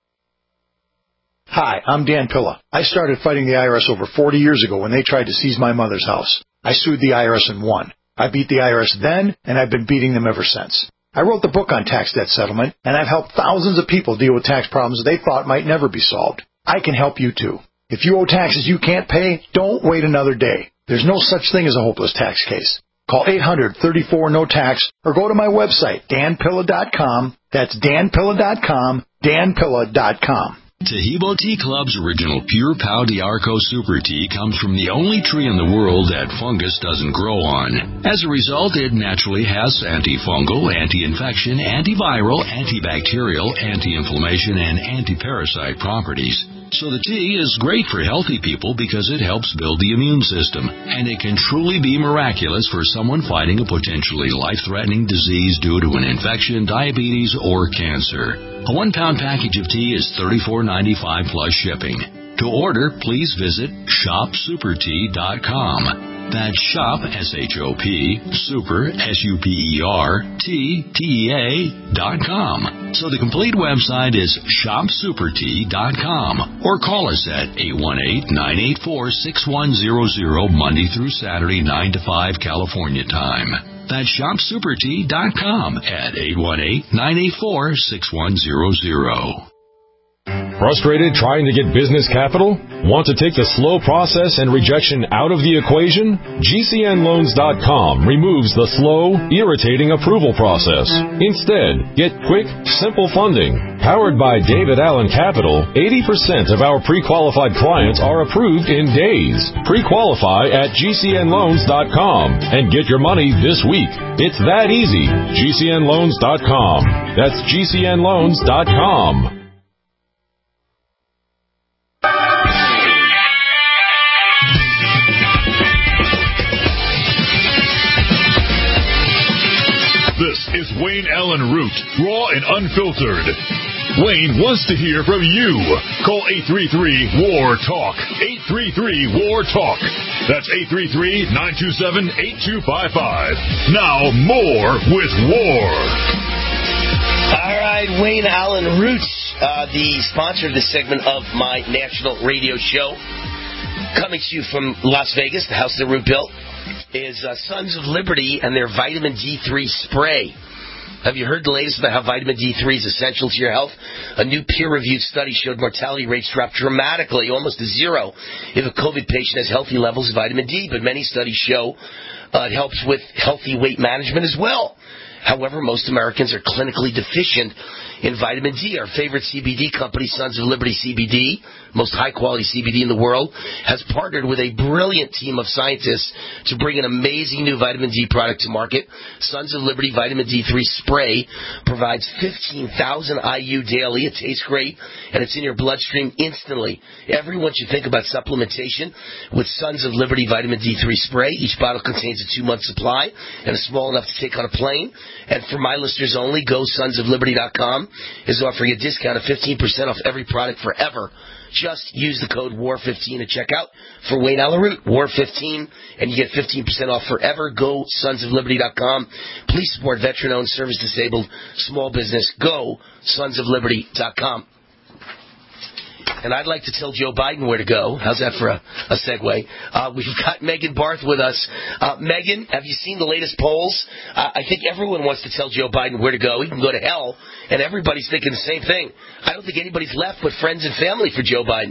Speaker 23: Hi, I'm Dan Pilla. I started fighting the IRS over 40 years ago when they tried to seize my mother's house. I sued the IRS and won. I beat the IRS then, and I've been beating them ever since. I wrote the book on tax debt settlement, and I've helped thousands of people deal with tax problems they thought might never be solved. I can help you too. If you owe taxes you can't pay, don't wait another day. There's no such thing as a hopeless tax case. Call 800-34-NO-TAX or go to my website, danpilla.com. That's danpilla.com, danpilla.com.
Speaker 1: Tahibo Tea Club's original Pure Pau d'Arco Super Tea comes from the only tree in the world that fungus doesn't grow on. As a result, it naturally has antifungal, anti-infection, antiviral, antibacterial, anti-inflammation, and anti-parasite properties. So the tea is great for healthy people because it helps build the immune system, and it can truly be miraculous for someone fighting a potentially life-threatening disease due to an infection, diabetes, or cancer. A 1-pound package of tea is $34.95 plus shipping. To order, please visit shopsupertea.com. That's shop, S-H-O-P, super, S-U-P-E-R-T-T-E-A.com. So the complete website is shopsupertea.com, or call us at 818-984-6100 Monday through Saturday, 9 to 5 California time. That's shopsupertea.com at 818-984-6100.
Speaker 4: Frustrated trying to get business capital? Want to take the slow process and rejection out of the equation? GCNLoans.com removes the slow, irritating approval process. Instead, get quick, simple funding. Powered by David Allen Capital, 80% of our pre-qualified clients are approved in days. Pre-qualify at GCNLoans.com and get your money this week. It's that easy. GCNLoans.com. That's GCNLoans.com.
Speaker 2: This is Wayne Allen Root, raw and unfiltered. Wayne wants to hear from you. Call 833-WAR-TALK. 833-WAR-TALK. That's 833-927-8255. Now, more with War.
Speaker 3: All right, Wayne Allen Root, the sponsor of this segment of my national radio show, coming to you from Las Vegas, the house that Root built, is Sons of Liberty and their vitamin D3 spray. Have you heard the latest about how vitamin D3 is essential to your health? A new peer-reviewed study showed mortality rates drop dramatically, almost to zero, if a COVID patient has healthy levels of vitamin D. But many studies show it helps with healthy weight management as well. However, most Americans are clinically deficient in vitamin D. Our favorite CBD company, Sons of Liberty CBD, most high-quality CBD in the world, has partnered with a brilliant team of scientists to bring an amazing new vitamin D product to market. Sons of Liberty Vitamin D3 Spray provides 15,000 IU daily. It tastes great, and it's in your bloodstream instantly. Everyone should think about supplementation with Sons of Liberty Vitamin D3 Spray. Each bottle contains a 2-month supply and is small enough to take on a plane. And for my listeners only, GoSonsOfLiberty.com is offering a discount of 15% off every product forever. Just use the code WAR15 at checkout for Wayne Allen Root, WAR15, and you get 15% off forever. Go SonsOfLiberty.com. Please support veteran-owned, service-disabled, small business. Go SonsOfLiberty.com. And I'd like to tell Joe Biden where to go. How's that for a segue? We've got Megan Barth with us. Megan, have you seen the latest polls? I think everyone wants to tell Joe Biden where to go. He can go to hell, and everybody's thinking the same thing. I don't think anybody's left but friends and family for Joe Biden.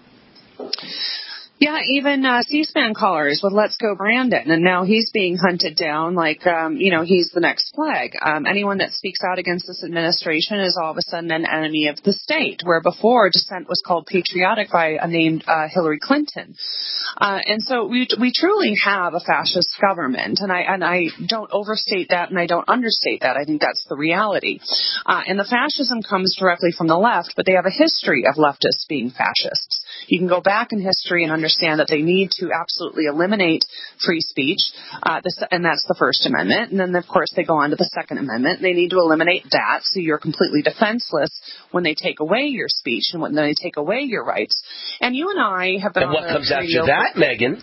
Speaker 19: Yeah, even C-SPAN callers with Let's Go Brandon, and now he's being hunted down like, he's the next flag. Anyone that speaks out against this administration is all of a sudden an enemy of the state, where before dissent was called patriotic by a named Hillary Clinton. And so we truly have a fascist government, and I don't overstate that and I don't understate that. I think that's the reality. And the fascism comes directly from the left, but they have a history of leftists being fascists. You can go back in history and understand that they need to absolutely eliminate free speech, and that's the First Amendment. And then, of course, they go on to the Second Amendment. They need to eliminate that so you're completely defenseless when they take away your speech and when they take away your rights. And you and I have been on the radio.
Speaker 3: And what comes after that, Megan?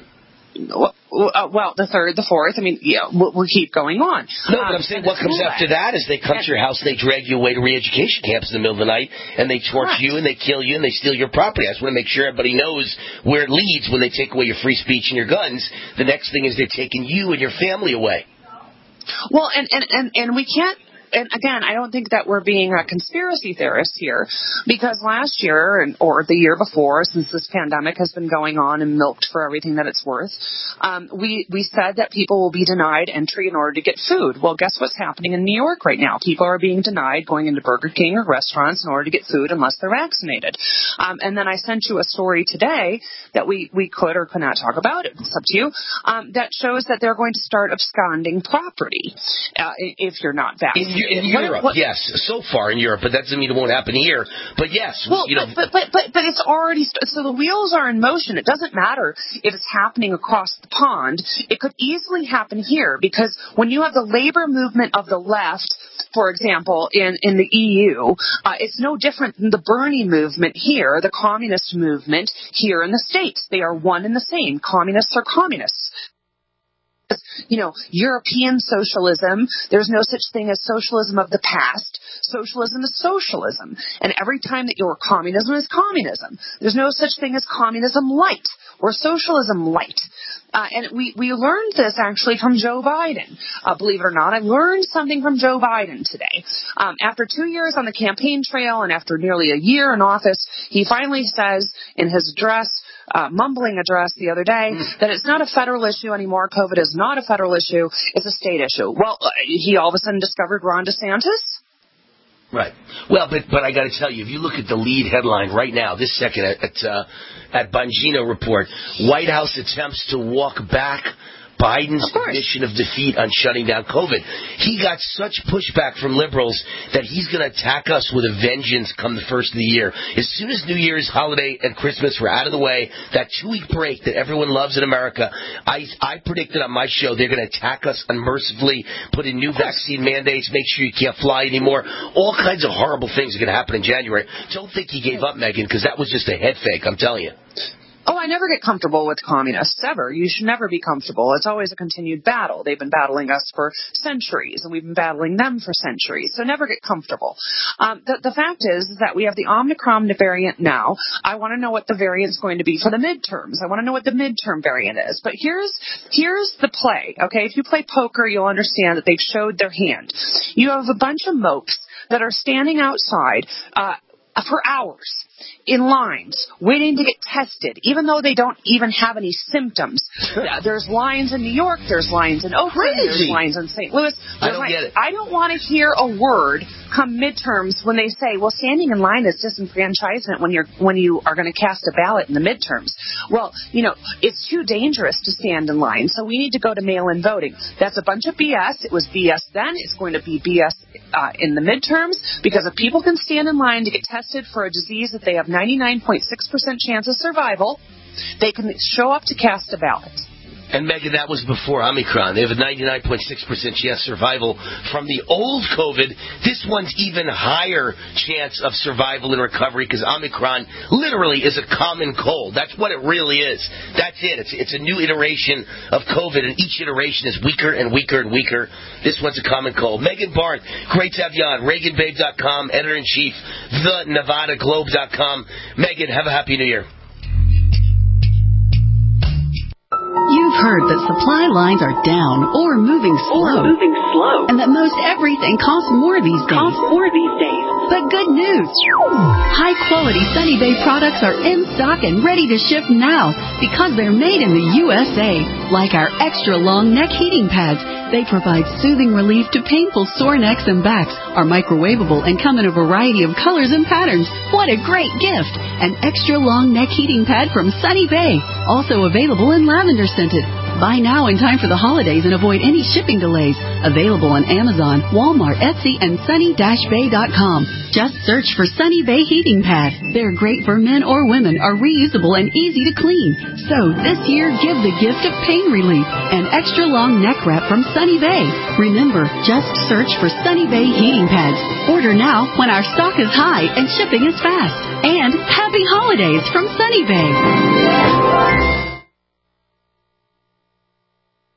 Speaker 19: Well, the third, the fourth. I mean, we'll keep going on.
Speaker 3: No, but I'm saying what comes after that is they come to your house, they drag you away to re-education camps in the middle of the night, and they torture you, and they kill you, and they steal your property. I just want to make sure everybody knows where it leads when they take away your free speech and your guns. The next thing is they're taking you and your family away.
Speaker 19: Well, and we can't and again, I don't think that we're being a conspiracy theorist here, because last year or the year before, since this pandemic has been going on and milked for everything that it's worth, we said that people will be denied entry in order to get food. Well, guess what's happening in New York right now? People are being denied going into Burger King or restaurants in order to get food unless they're vaccinated. And then I sent you a story today that we could or could not talk about. It's up to you. That shows that they're going to start absconding property if you're not vaccinated.
Speaker 3: In Europe, yes. So far in Europe, but that doesn't mean it won't happen here. But yes,
Speaker 19: well, but it's already so the wheels are in motion. It doesn't matter if it's happening across the pond. It could easily happen here, because when you have the labor movement of the left, for example, in the EU, it's no different than the Bernie movement here, the communist movement here in the States. They are one and the same. Communists are communists. European socialism, there's no such thing as socialism of the past. Socialism is socialism. And every time that your communism is communism. There's no such thing as communism light or socialism light. And we learned this actually from Joe Biden. Believe it or not, I learned something from Joe Biden today. After 2 years on the campaign trail and after nearly a year in office, he finally says in his mumbling address the other day, that it's not a federal issue anymore. COVID is not a federal issue. It's a state issue. Well, he all of a sudden discovered Ron DeSantis.
Speaker 3: Right. Well, but I got to tell you, if you look at the lead headline right now, this second at Bongino Report, White House attempts to walk back Biden's admission of defeat on shutting down COVID. He got such pushback from liberals that he's going to attack us with a vengeance come the first of the year. As soon as New Year's holiday and Christmas were out of the way, that 2-week break that everyone loves in America, I predicted on my show they're going to attack us unmercifully, put in new vaccine mandates, make sure you can't fly anymore. All kinds of horrible things are going to happen in January. Don't think he gave up, Megan, because that was just a head fake, I'm telling you.
Speaker 19: Oh, I never get comfortable with communists, ever. You should never be comfortable. It's always a continued battle. They've been battling us for centuries, and we've been battling them for centuries. So never get comfortable. The fact is that we have the Omicron variant now. I want to know what the variant's going to be for the midterms. I want to know what the midterm variant is. But here's the play, okay? If you play poker, you'll understand that they've showed their hand. You have a bunch of mopes that are standing outside for hours in lines waiting to get tested, even though they don't even have any symptoms. There's lines in New York, there's lines in Oakland, there's lines in St. Louis.
Speaker 3: I don't get it.
Speaker 19: I don't want to hear a word come midterms when they say, well, standing in line is disenfranchisement when you are going to cast a ballot in the midterms. Well, it's too dangerous to stand in line, so we need to go to mail-in voting. That's a bunch of BS. It was BS then. It's going to be BS in the midterms, because if people can stand in line to get tested for a disease that they have 99.6% chance of survival, they can show up to cast a ballot.
Speaker 3: And, Megan, that was before Omicron. They have a 99.6% chance survival from the old COVID. This one's even higher chance of survival and recovery, because Omicron literally is a common cold. That's what it really is. That's it. It's a new iteration of COVID, and each iteration is weaker and weaker and weaker. This one's a common cold. Megan Barth, great to have you on. ReaganBabe.com, editor-in-chief, TheNevadaGlobe.com. Megan, have a happy New Year.
Speaker 12: You've heard that supply lines are down or moving slow. And that most everything costs more these days. But good news. High-quality Sunny Bay products are in stock and ready to ship now because they're made in the USA. Like our extra-long neck heating pads. They provide soothing relief to painful sore necks and backs, are microwavable, and come in a variety of colors and patterns. What a great gift! An extra-long neck heating pad from Sunny Bay. Also available in lavender scented. Buy now in time for the holidays and avoid any shipping delays. Available on Amazon, Walmart, Etsy, and sunny-bay.com. Just search for Sunny Bay Heating Pad. They're great for men or women, are reusable and easy to clean. So this year, give the gift of pain relief. An extra long neck wrap from Sunny Bay. Remember, just search for Sunny Bay Heating Pads. Order now when our stock is high and shipping is fast. And happy holidays from Sunny Bay.